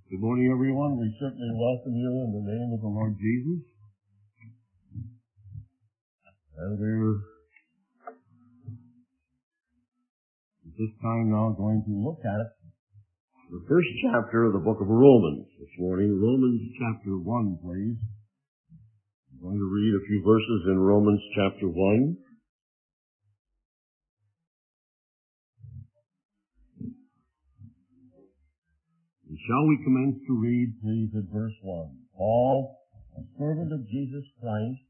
Good morning, everyone. We certainly welcome you in the name of the Lord Jesus. And we're at this time now going to look at the first chapter of the book of Romans this morning. Romans chapter 1, please. I'm going to read a few verses in Romans chapter 1. And shall we commence to read, please, at verse 1. Paul, a servant of Jesus Christ,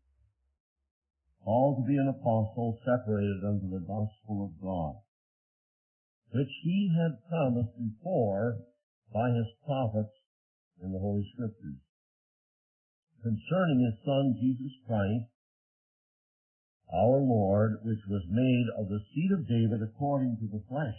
called to be an apostle, separated unto the gospel of God, which he had promised before by his prophets in the Holy Scriptures, concerning his Son Jesus Christ, our Lord, which was made of the seed of David according to the flesh,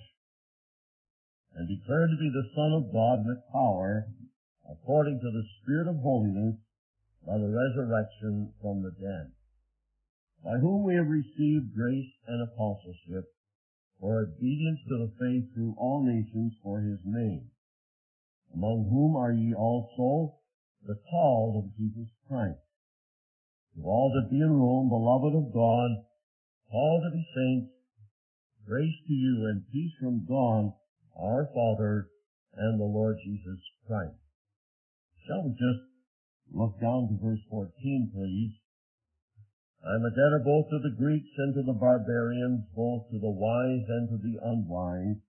and declared to be the Son of God with power, according to the Spirit of holiness, by the resurrection from the dead, by whom we have received grace and apostleship, for obedience to the faith through all nations for his name, among whom are ye also the called of Jesus Christ. To all that be in Rome, beloved of God, called to be saints, grace to you and peace from God, our Father, and the Lord Jesus Christ. Shall we just look down to verse 14, please? I am a debtor both to the Greeks and to the barbarians, both to the wise and to the unwise.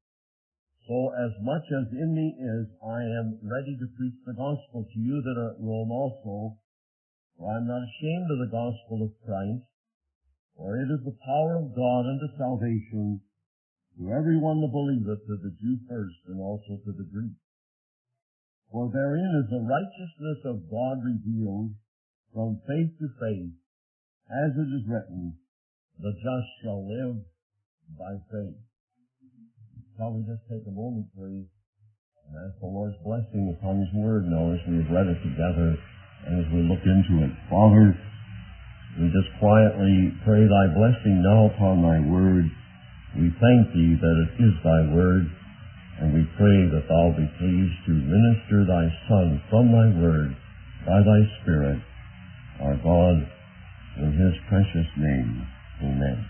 So as much as in me is, I am ready to preach the gospel to you that are at Rome also. For I am not ashamed of the gospel of Christ, for it is the power of God unto salvation to everyone that believeth, to the Jew first, and also to the Greek. For therein is the righteousness of God revealed from faith to faith, as it is written, the just shall live by faith. Shall we just take a moment, please, and ask the Lord's blessing upon His Word now as we have read it together and as we look into it. Father, we just quietly pray Thy blessing now upon Thy Word. We thank Thee that it is Thy Word, and we pray that Thou be pleased to minister Thy Son from Thy Word by Thy Spirit, our God, in His precious name. Amen.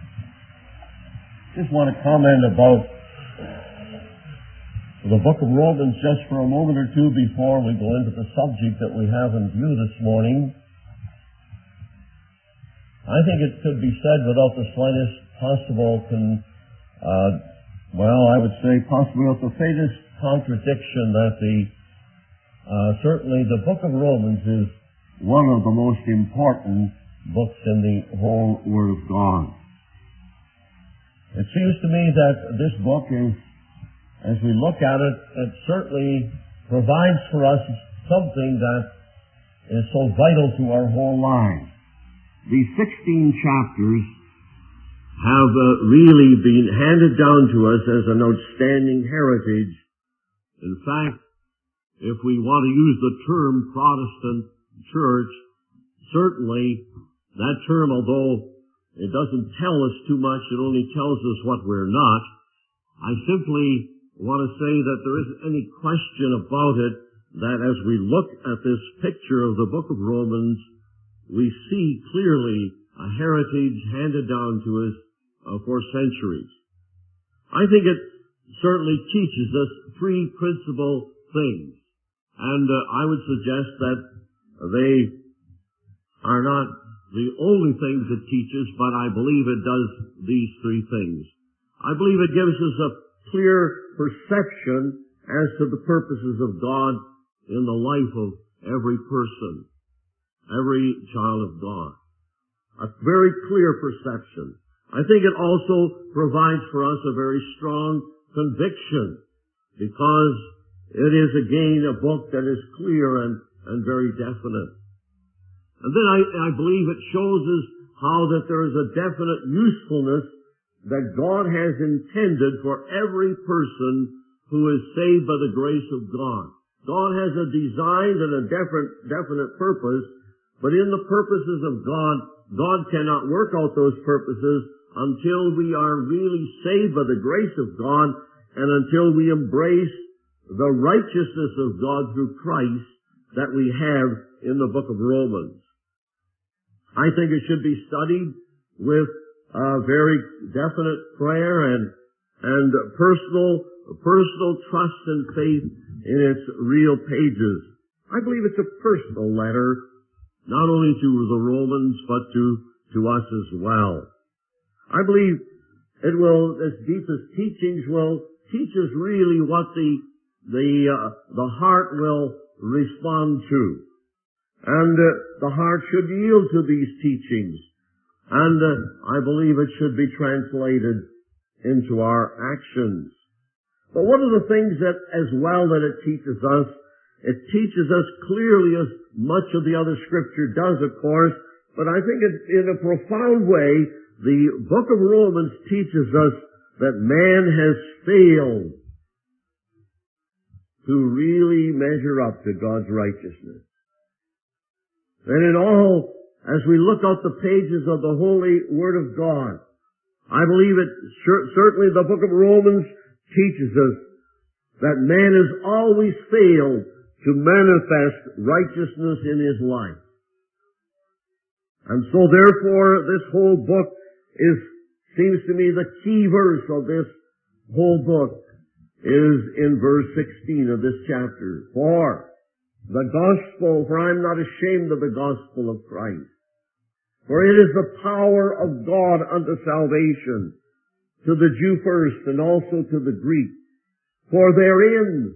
Just want to comment about the book of Romans just for a moment or two before we go into the subject that we have in view this morning. I think it could be said without the slightest possible, I would say possibly without the faintest contradiction that certainly the book of Romans is one of the most important books in the whole Word of God. It seems to me that this book is, as we look at it, it certainly provides for us something that is so vital to our whole lives. These 16 chapters have really been handed down to us as an outstanding heritage. In fact, if we want to use the term Protestant church, certainly that term, although it doesn't tell us too much, it only tells us what we're not. I simply want to say that there isn't any question about it that as we look at this picture of the book of Romans, we see clearly a heritage handed down to us for centuries. I think it certainly teaches us three principal things, and I would suggest that they are not the only things it teaches, but I believe it does these three things. I believe it gives us a clear perception as to the purposes of God in the life of every person, every child of God. A very clear perception. I think it also provides for us a very strong conviction, because it is again a book that is clear and very definite. And then I believe it shows us how that there is a definite usefulness that God has intended for every person who is saved by the grace of God. God has a design and a definite purpose, but in the purposes of God, God cannot work out those purposes until we are really saved by the grace of God and until we embrace the righteousness of God through Christ that we have in the book of Romans. I think it should be studied with a very definite prayer and personal trust and faith in its real pages. I believe it's a personal letter, not only to the Romans, but to us as well. I believe it will, its deepest teachings will teach us really what the heart will respond to. And the heart should yield to these teachings. And I believe it should be translated into our actions. But one of the things that as well that it teaches us clearly as much of the other Scripture does, of course, but I think in a profound way, the book of Romans teaches us that man has failed to really measure up to God's righteousness. And in all, as we look out the pages of the Holy Word of God, I believe it, certainly the book of Romans teaches us that man has always failed to manifest righteousness in his life. And so therefore this whole book seems to me the key verse of this whole book is in verse 16 of this chapter. For I'm not ashamed of the gospel of Christ. For it is the power of God unto salvation, to the Jew first and also to the Greek. For therein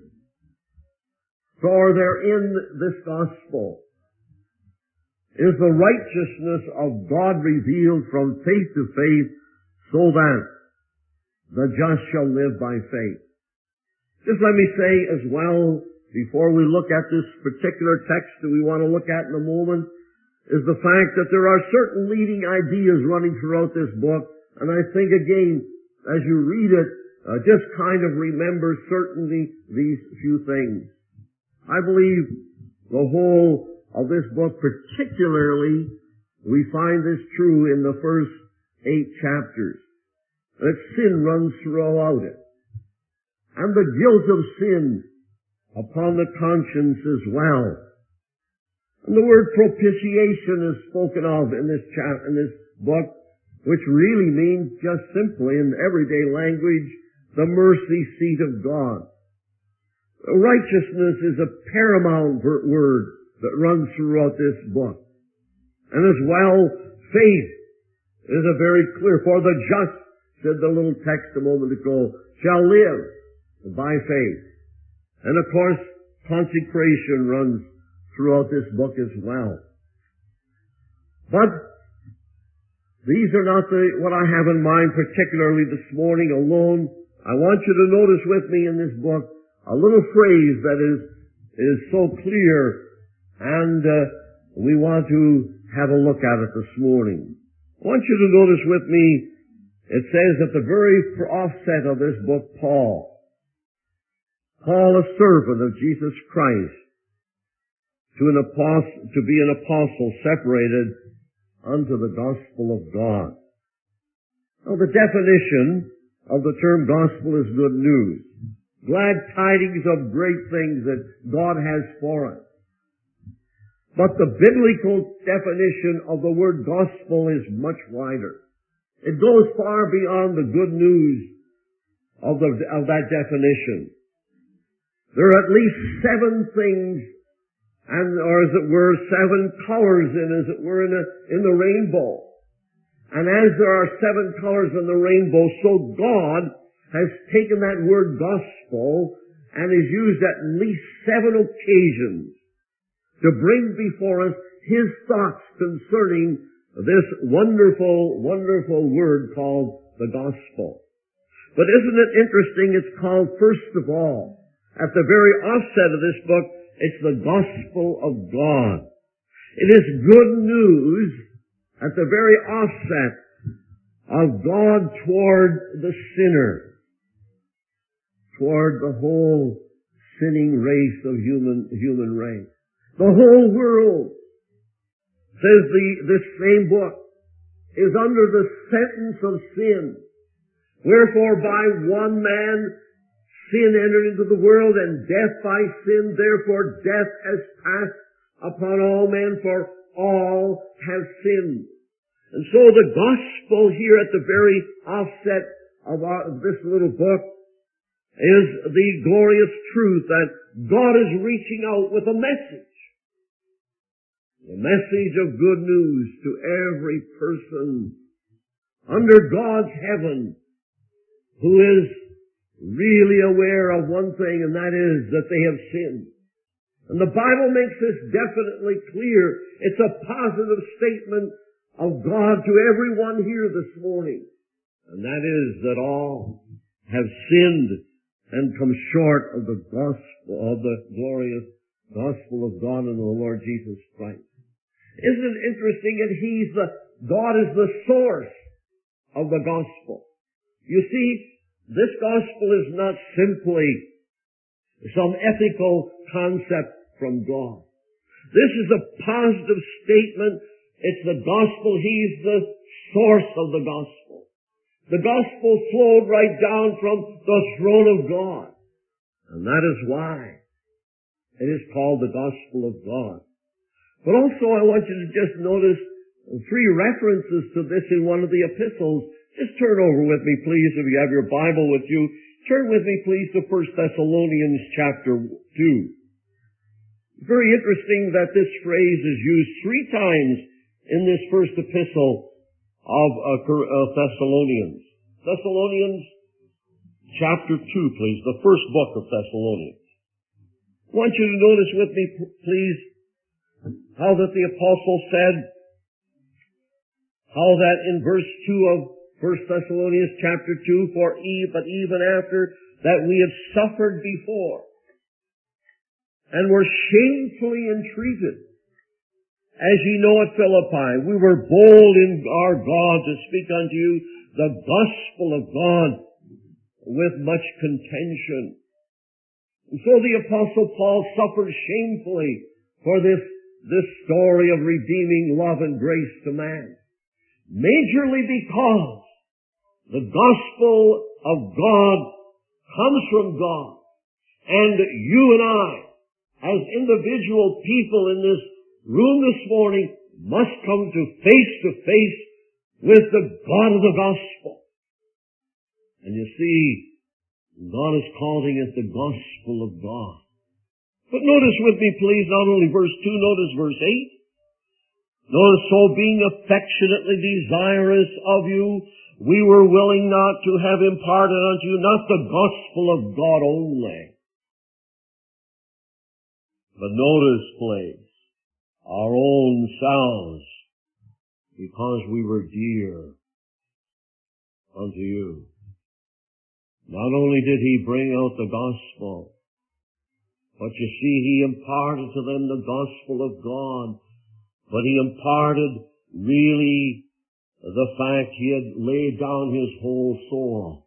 this gospel is the righteousness of God revealed from faith to faith, so that the just shall live by faith. Just let me say as well, before we look at this particular text that we want to look at in a moment, is the fact that there are certain leading ideas running throughout this book, and I think again, as you read it, just kind of remember certainly these few things. I believe the whole of this book, particularly, we find this true in the first 8 chapters, that sin runs throughout it, and the guilt of sin upon the conscience as well. And the word propitiation is spoken of in this book, which really means just simply in everyday language, the mercy seat of God. Righteousness is a paramount word that runs throughout this book. And as well, faith is a very clear, for the just, said the little text a moment ago, shall live by faith. And of course, consecration runs throughout this book as well. But these are not what I have in mind particularly this morning alone. I want you to notice with me in this book a little phrase that is so clear, and we want to have a look at it this morning. I want you to notice with me, it says at the very offset of this book, Paul, a servant of Jesus Christ, to be an apostle separated unto the gospel of God. Now the definition of the term gospel is good news. Glad tidings of great things that God has for us. But the biblical definition of the word gospel is much wider. It goes far beyond the good news of that definition. There are at least 7 things, or as it were, 7 colors as it were, in the rainbow. And as there are 7 colors in the rainbow, so God has taken that word gospel and has used at least 7 occasions to bring before us His thoughts concerning this wonderful, wonderful word called the gospel. But isn't it interesting? It's called, first of all, at the very offset of this book, it's the gospel of God. It is good news at the very offset of God toward the sinner, toward the whole sinning race of human race. The whole world, says this same book, is under the sentence of sin. Wherefore by one man sin entered into the world, and death by sin. Therefore death has passed upon all men, for all have sinned. And so the gospel here at the very offset of this little book is the glorious truth that God is reaching out with a message. The message of good news to every person under God's heaven who is really aware of one thing, and that is that they have sinned. And the Bible makes this definitely clear. It's a positive statement of God to everyone here this morning. And that is that all have sinned and come short of the gospel, of the glorious gospel of God and the Lord Jesus Christ. Isn't it interesting that God is the source of the gospel? You see, this gospel is not simply some ethical concept from God. This is a positive statement. It's the gospel. He's the source of the gospel. The gospel flowed right down from the throne of God. And that is why it is called the gospel of God. But also I want you to just notice 3 references to this in one of the epistles. Just turn over with me, please, if you have your Bible with you. Turn with me, please, to 1 Thessalonians chapter 2. Very interesting that this phrase is used 3 times in this first epistle of Thessalonians. Thessalonians chapter 2, please, the first book of Thessalonians. I want you to notice with me, please, how that the apostle said, how that in verse 2 of 1 Thessalonians chapter 2, but even after that we have suffered before, and were shamefully entreated, as ye know at Philippi, we were bold in our God to speak unto you the gospel of God with much contention. And so the apostle Paul suffered shamefully for this story of redeeming love and grace to man. Majorly because the gospel of God comes from God. And you and I, as individual people in this room this morning, must come to face with the God of the gospel. And you see, God is calling it the gospel of God. But notice with me, please, not only verse 2, notice verse 8. Notice, so being affectionately desirous of you, we were willing not to have imparted unto you not the gospel of God only. But notice, please, our own selves, because we were dear unto you. Not only did he bring out the gospel, but you see, he imparted to them the gospel of God. But he imparted really the fact he had laid down his whole soul.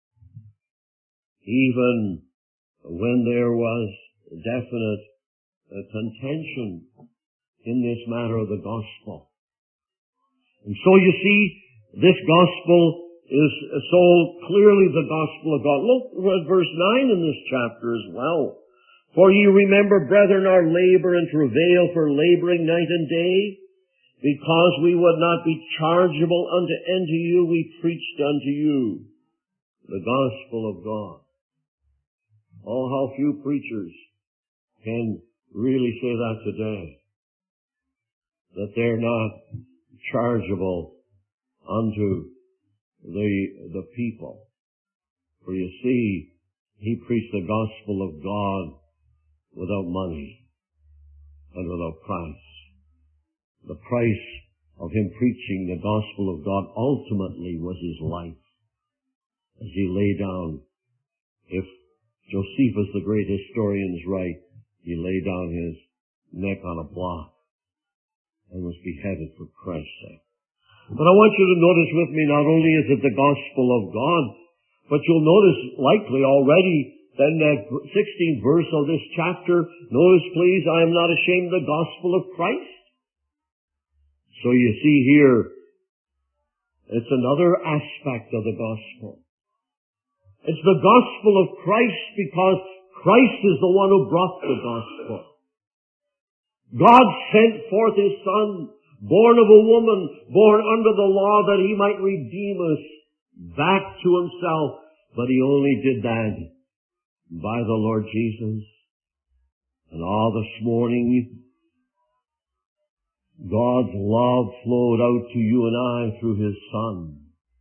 Even when there was definite contention in this matter of the gospel. And so you see, this gospel is so clearly the gospel of God. Look at verse 9 in this chapter as well. For ye remember, brethren, our labor and travail for laboring night and day, because we would not be chargeable unto you, we preached unto you the gospel of God. Oh, how few preachers can really say that today, that they're not chargeable unto the people. For you see, he preached the gospel of God without money and without price. The price of him preaching the gospel of God ultimately was his life. As he lay down, if Josephus, the great historian, is right, he lay down his neck on a block and was beheaded for Christ's sake. But I want you to notice with me, not only is it the gospel of God, but you'll notice likely already then that 16th verse of this chapter, notice please, I am not ashamed of the gospel of Christ. So you see here, it's another aspect of the gospel. It's the gospel of Christ because Christ is the one who brought the gospel. God sent forth His Son, born of a woman, born under the law, that He might redeem us back to Himself. But He only did that by the Lord Jesus. And all this morning, God's love flowed out to you and I through His Son.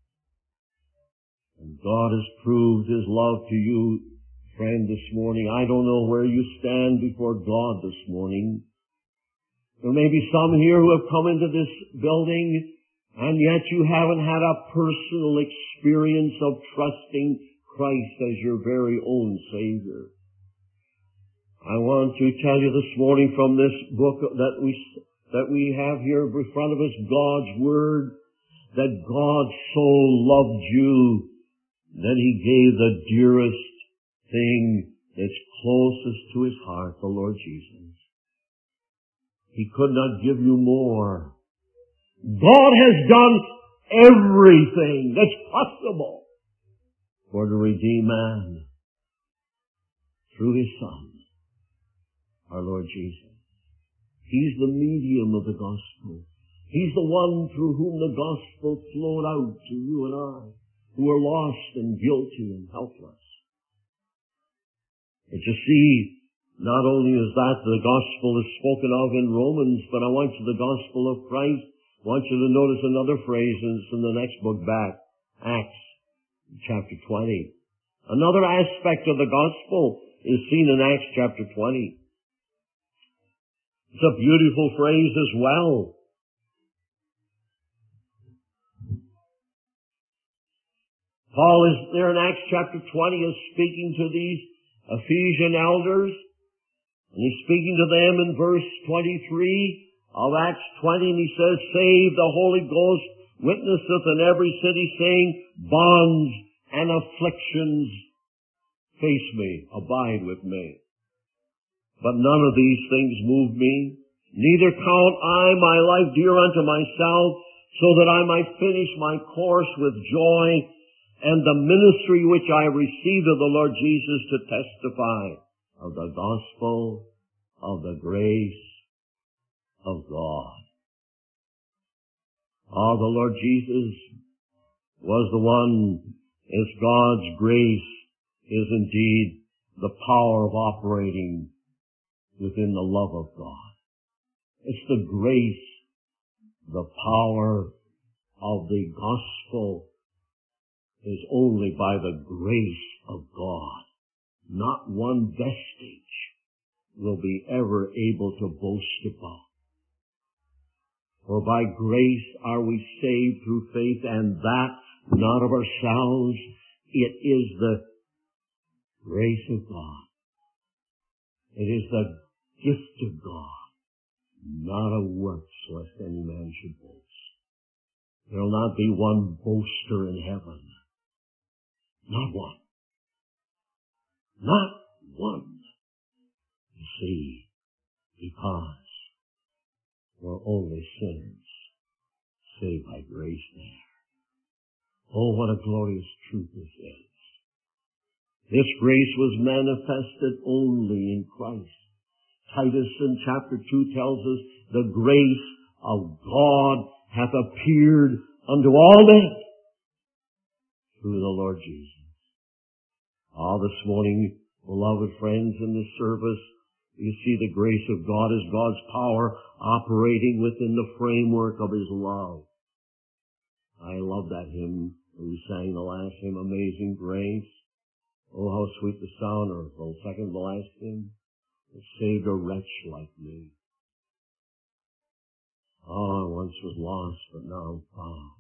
And God has proved His love to you, friend, this morning. I don't know where you stand before God this morning. There may be some here who have come into this building, and yet you haven't had a personal experience of trusting Christ as your very own Savior. I want to tell you this morning from this book that we have here in front of us, God's Word, that God so loved you that He gave the dearest thing that's closest to His heart, the Lord Jesus. He could not give you more. God has done everything that's possible for to redeem man through His Son, our Lord Jesus. He's the medium of the gospel. He's the one through whom the gospel flowed out to you and I, who are lost and guilty and helpless. But you see, not only is that the gospel is spoken of in Romans, but I want you, the gospel of Christ, I want you to notice another phrase in the next book back, Acts chapter 20. Another aspect of the gospel is seen in Acts chapter 20. It's a beautiful phrase as well. Paul is there in Acts chapter 20 is speaking to these Ephesian elders, and he's speaking to them in verse 23 of Acts 20, and he says, "Save, the Holy Ghost witnesseth in every city, saying, bonds and afflictions face me, abide with me. But none of these things move me, neither count I my life dear unto myself, so that I might finish my course with joy, and the ministry which I received of the Lord Jesus to testify of the gospel of the grace of God." The Lord Jesus was the one, as God's grace is indeed the power of operating within the love of God. It's the grace, the power of the gospel is only by the grace of God. Not one vestige will be ever able to boast about. For by grace are we saved through faith, and that not of ourselves. It is the grace of God. It is the gift of God, not of works, lest any man should boast. There will not be one boaster in heaven. Not one. Not one. You see, because we're only sinners, saved by grace there. Oh, what a glorious truth this is. This grace was manifested only in Christ. Titus in chapter 2 tells us, "The grace of God hath appeared unto all men through the Lord Jesus." This morning, beloved friends, in this service, you see the grace of God is God's power operating within the framework of His love. I love that hymn we sang the last hymn, Amazing Grace. Oh, how sweet the sound, or the second to last hymn, that saved a wretch like me. I once was lost, but now I'm found.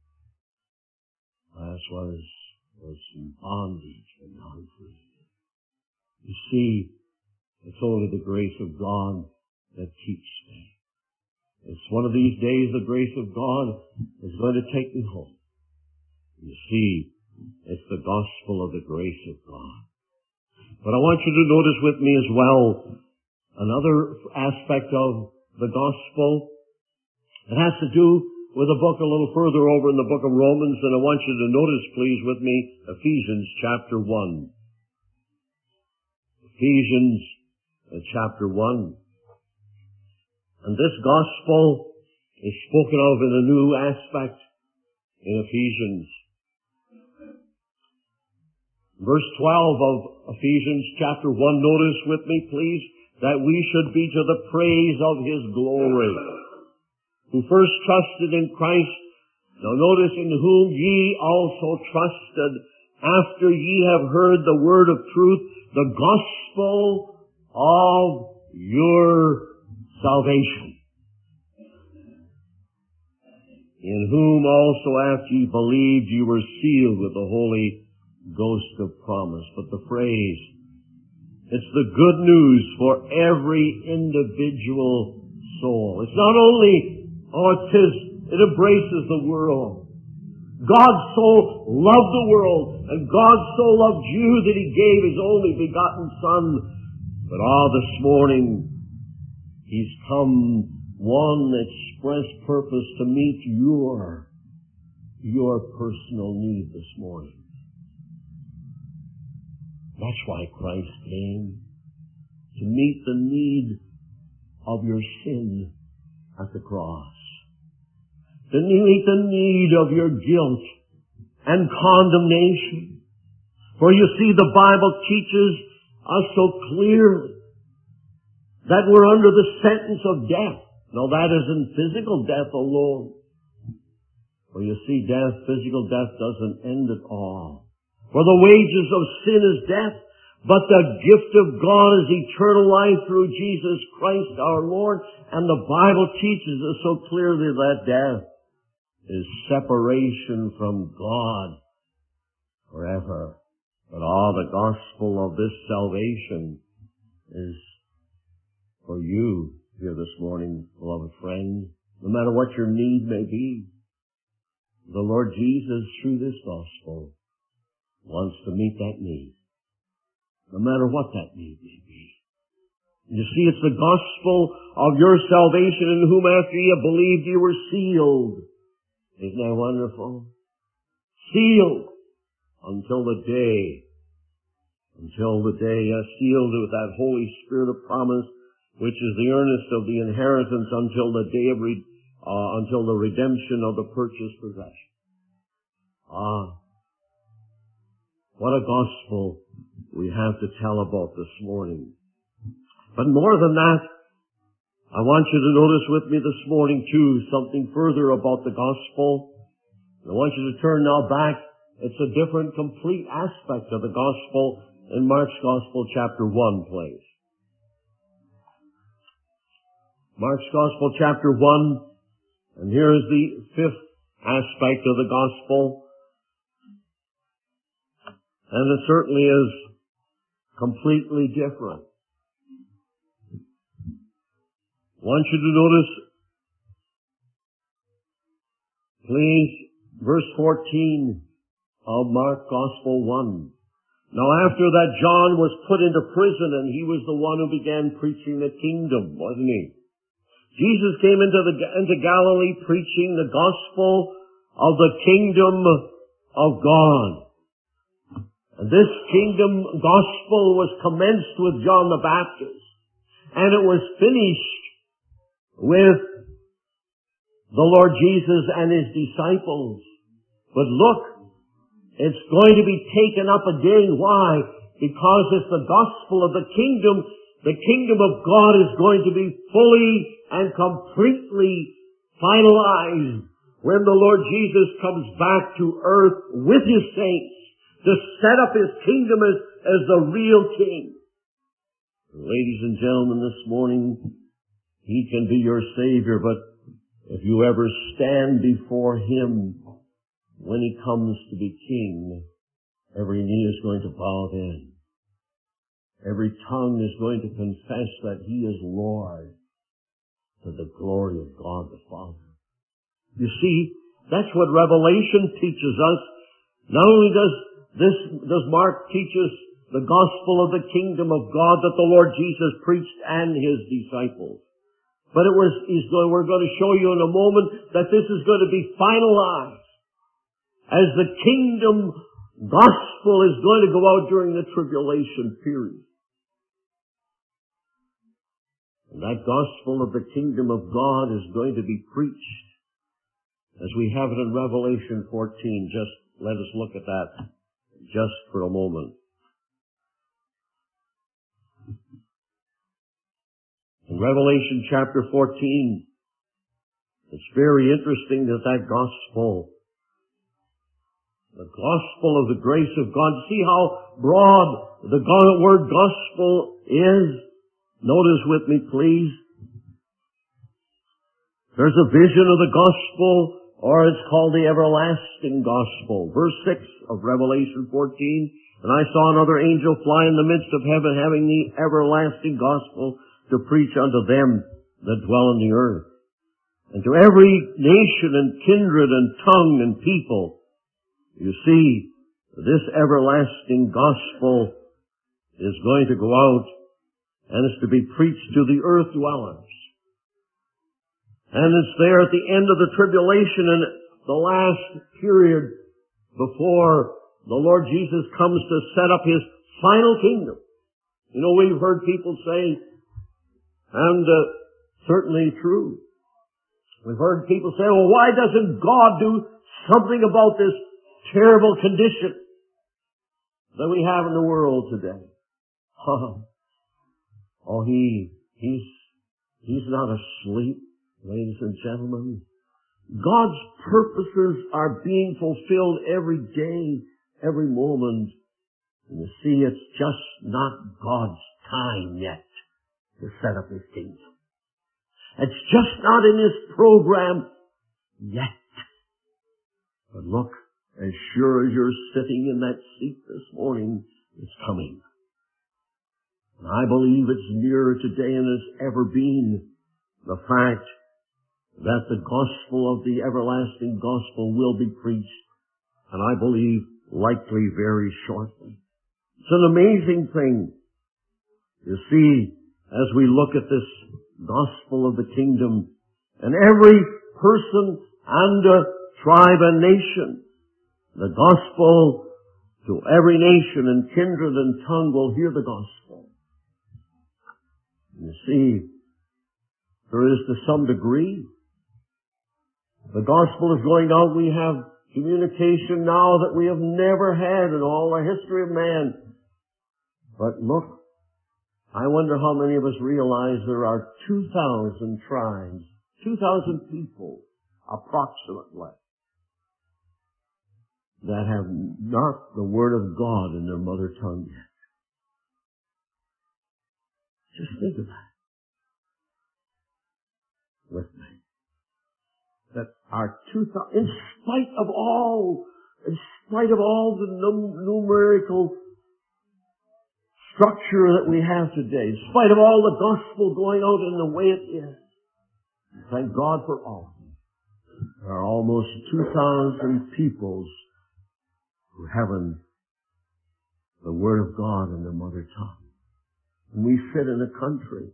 Last was in bondage, but now I'm free. You see, it's only the grace of God that keeps me. It's one of these days the grace of God is going to take me home. You see, it's the gospel of the grace of God. But I want you to notice with me as well another aspect of the gospel. It has to do with a book a little further over in the book of Romans, and I want you to notice, please, with me, Ephesians chapter 1. Ephesians chapter 1. And this gospel is spoken of in a new aspect in Ephesians. Verse 12 of Ephesians chapter 1, notice with me, please, that we should be to the praise of His glory, who first trusted in Christ. Now notice, in whom ye also trusted, after ye have heard the word of truth, the gospel of your salvation, in whom also after ye believed, ye were sealed with the Holy Ghost of promise. But the phrase, it's the good news for every individual soul. It's not only, it embraces the world. God so loved the world, and God so loved you that He gave His only begotten Son. But this morning, He's come one express purpose to meet your personal need this morning. That's why Christ came, to meet the need of your sin at the cross, to meet the need of your guilt and condemnation. For you see, the Bible teaches us so clearly that we're under the sentence of death. Now that isn't physical death alone. For you see, physical death doesn't end at all. For the wages of sin is death, but the gift of God is eternal life through Jesus Christ our Lord. And the Bible teaches us so clearly that death is separation from God forever. But the gospel of this salvation is for you here this morning, beloved friend. No matter what your need may be, the Lord Jesus, through this gospel, wants to meet that need, no matter what that need may be. You see, it's the gospel of your salvation, in whom after ye have believed ye were sealed. Isn't that wonderful? Sealed until the day, sealed with that Holy Spirit of promise, which is the earnest of the inheritance until the day of until the redemption of the purchased possession. What a gospel we have to tell about this morning. But more than that, I want you to notice with me this morning too, something further about the gospel. I want you to turn now back. It's a different, complete aspect of the gospel in Mark's Gospel chapter 1, please. Mark's Gospel chapter 1, and here is the fifth aspect of the gospel. And it certainly is completely different. I want you to notice, please, verse 14 of Mark Gospel 1. Now after that, John was put into prison, and he was the one who began preaching the kingdom, wasn't he? Jesus came into Galilee preaching the gospel of the kingdom of God. And this kingdom gospel was commenced with John the Baptist, and it was finished with the Lord Jesus and His disciples. But look, it's going to be taken up again. Why? Because it's the gospel of the kingdom. The kingdom of God is going to be fully and completely finalized when the Lord Jesus comes back to earth with His saints, to set up His kingdom as the real king. Ladies and gentlemen, this morning, He can be your Savior, but if you ever stand before Him when He comes to be king, every knee is going to bow then. Every tongue is going to confess that He is Lord, to the glory of God the Father. You see, that's what Revelation teaches us. Not only does Mark teach us the gospel of the kingdom of God that the Lord Jesus preached and His disciples, But we're going to show you in a moment that this is going to be finalized as the kingdom gospel is going to go out during the tribulation period. And that gospel of the kingdom of God is going to be preached as we have it in Revelation 14. Just let us look at that just for a moment. In Revelation chapter 14, it's very interesting that the gospel of the grace of God, see how broad the word gospel is? Notice with me, please. There's a vision of the gospel, or it's called the everlasting gospel. Verse 6 of Revelation 14, and I saw another angel fly in the midst of heaven, having the everlasting gospel to preach unto them that dwell in the earth, and to every nation and kindred and tongue and people. You see, this everlasting gospel is going to go out and is to be preached to the earth dwellers. And it's there at the end of the tribulation and the last period before the Lord Jesus comes to set up His final kingdom. You know, we've heard people say, and certainly true, we've heard people say, well, why doesn't God do something about this terrible condition that we have in the world today? Oh, He's not asleep, ladies and gentlemen. God's purposes are being fulfilled every day, every moment. And you see, it's just not God's time yet to set up His kingdom. It's just not in His program yet. But look, as sure as you're sitting in that seat this morning, it's coming. And I believe it's nearer today than it's ever been, the fact that the gospel of the everlasting gospel will be preached, and I believe likely very shortly. It's an amazing thing. You see, as we look at this gospel of the kingdom, and every person and tribe and nation, the gospel to every nation and kindred and tongue will hear the gospel. You see, there is to some degree, the gospel is going out. We have communication now that we have never had in all the history of man. But look, I wonder how many of us realize there are 2,000 tribes, 2,000 people, approximately, that have not the Word of God in their mother tongue yet. Just think of that with me. That our 2,000, in spite of all the numerical structure that we have today, in spite of all the gospel going out in the way it is, thank God for all. There are almost 2,000 peoples who haven't the Word of God in their mother tongue. And we sit in a country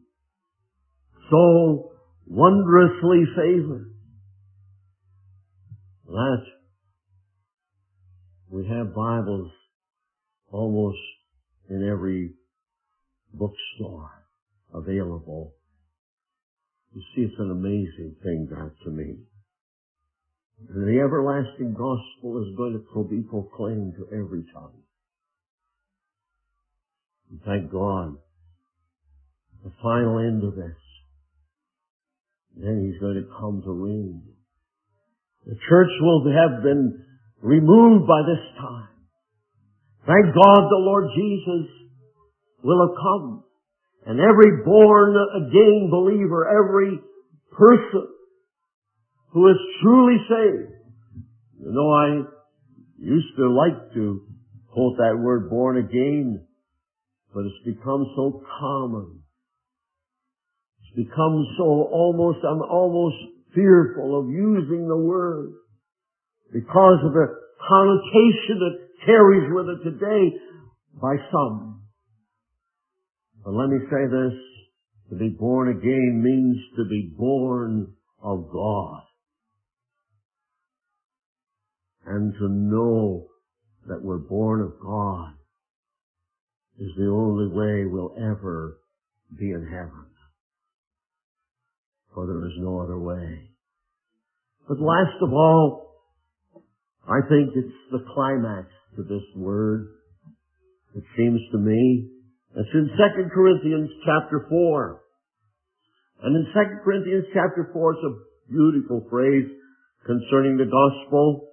so wondrously favored that we have Bibles almost in every bookstore available. You see, it's an amazing thing, that, to me. And the everlasting gospel is going to be proclaimed to every tongue. And thank God, the final end of this. Then He's going to come to reign. The church will have been removed by this time. Thank God the Lord Jesus will have come. And every born again believer, every person who is truly saved. You know, I used to like to quote that word born again, but it's become so common. It's become so I'm almost fearful of using the word because of the connotation that carries with it today by some. But let me say this, To be born again means to be born of God. And to know that we're born of God is the only way we'll ever be in heaven. For there is no other way. But last of all, I think it's the climax to this word, it seems to me. It's in 2 Corinthians chapter 4. And in 2 Corinthians chapter 4, it's a beautiful phrase concerning the gospel.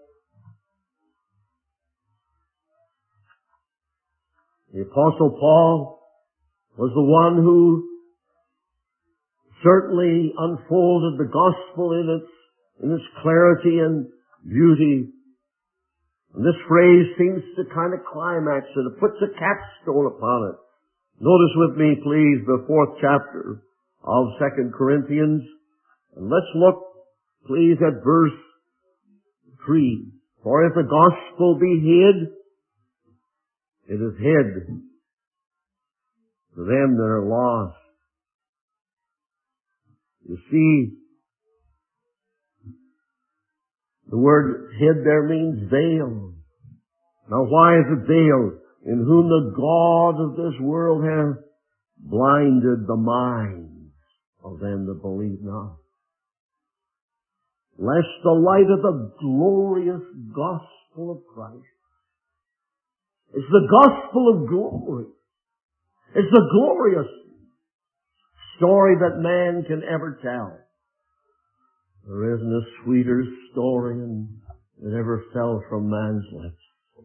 The Apostle Paul was the one who certainly unfolded the gospel in its clarity and beauty. And this phrase seems to kind of climax it. It puts a capstone upon it. Notice with me, please, the 4th chapter of 2 Corinthians. And let's look, please, at verse 3. For if the gospel be hid, it is hid to them that are lost. You see, the word hid there means veiled. Now why is it veiled? In whom the God of this world hath blinded the minds of them that believe not, lest the light of the glorious gospel of Christ. It's the gospel of glory. It's the glorious story that man can ever tell. There isn't a sweeter story that ever fell from man's lips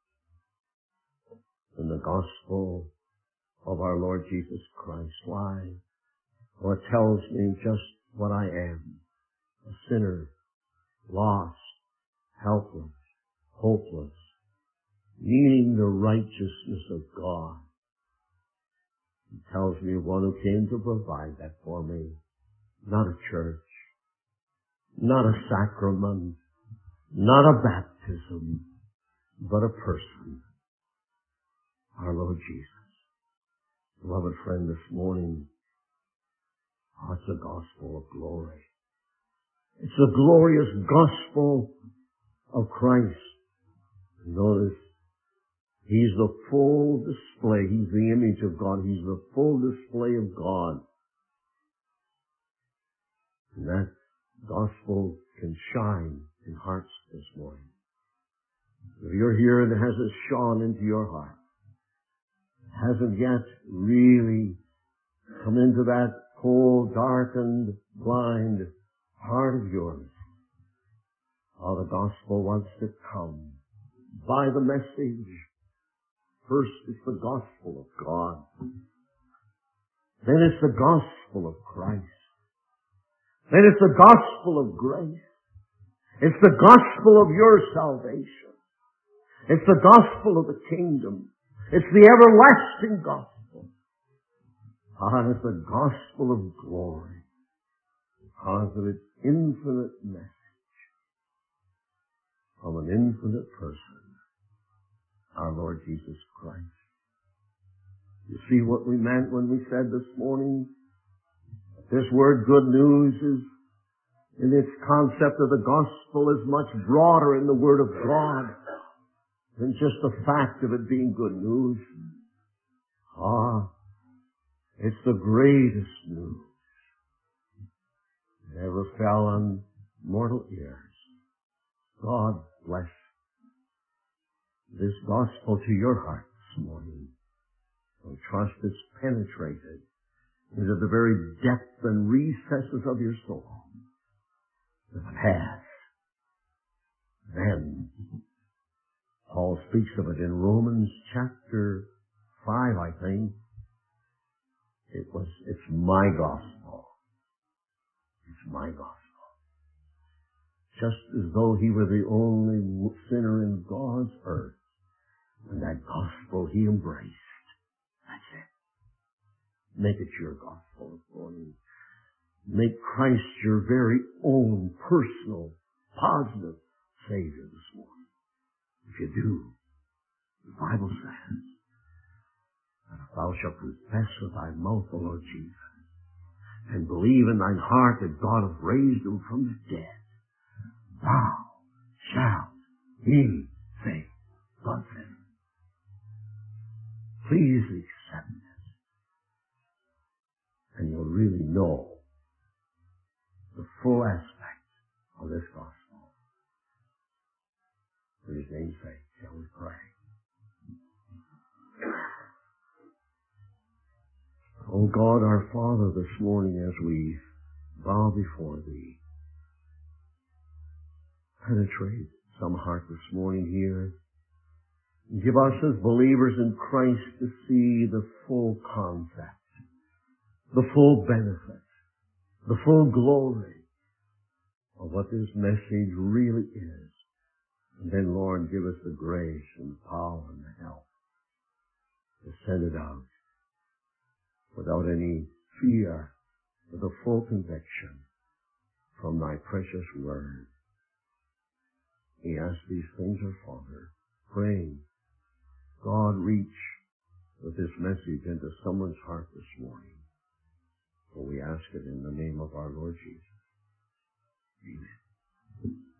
than the gospel of our Lord Jesus Christ. Why? For it tells me just what I am. A sinner, lost, helpless, hopeless, needing the righteousness of God. It tells me one who came to provide that for me. Not a church, not a sacrament, not a baptism, but a person. Our Lord Jesus. Beloved friend, this morning, it's the gospel of glory. It's the glorious gospel of Christ. Notice, He's the full display. He's the image of God. He's the full display of God. And that gospel can shine in hearts this morning. If you're here and it hasn't shone into your heart, hasn't yet really come into that cold, darkened, blind heart of yours, oh, the gospel wants to come by the message. First, it's the gospel of God. Then it's the gospel of Christ. Then it's the gospel of grace. It's the gospel of your salvation. It's the gospel of the kingdom. It's the everlasting gospel. It's the gospel of glory because of its infinite message from an infinite person, our Lord Jesus Christ. You see what we meant when we said this morning? This word good news is, in its concept of the gospel, is much broader in the Word of God than just the fact of it being good news. It's the greatest news that ever fell on mortal ears. God bless this gospel to your heart this morning. I trust it's penetrated into the very depth and recesses of your soul. If it has, then Paul speaks of it in Romans chapter 5, I think. It's my gospel. It's my gospel. Just as though he were the only sinner in God's earth. And that gospel he embraced. That's it. Make it your gospel this morning. Make Christ your very own personal, positive Savior this morning. If you do, the Bible says, and if thou shalt confess with thy mouth the Lord Jesus, and believe in thine heart that God hath raised him from the dead, thou shalt be saved. God said, please accept it, and you'll really know the full aspect of this gospel. For his name's sake, shall we pray? Oh God, our Father, this morning as we bow before thee, penetrate some heart this morning here. Give us as believers in Christ to see the full concept, the full benefit, the full glory of what this message really is. And then, Lord, give us the grace and the power and the help to send it out without any fear, with a full conviction from thy precious word. We ask these things, our Father, praying, God, reach with this message into someone's heart this morning. For we ask it in the name of our Lord Jesus. Amen.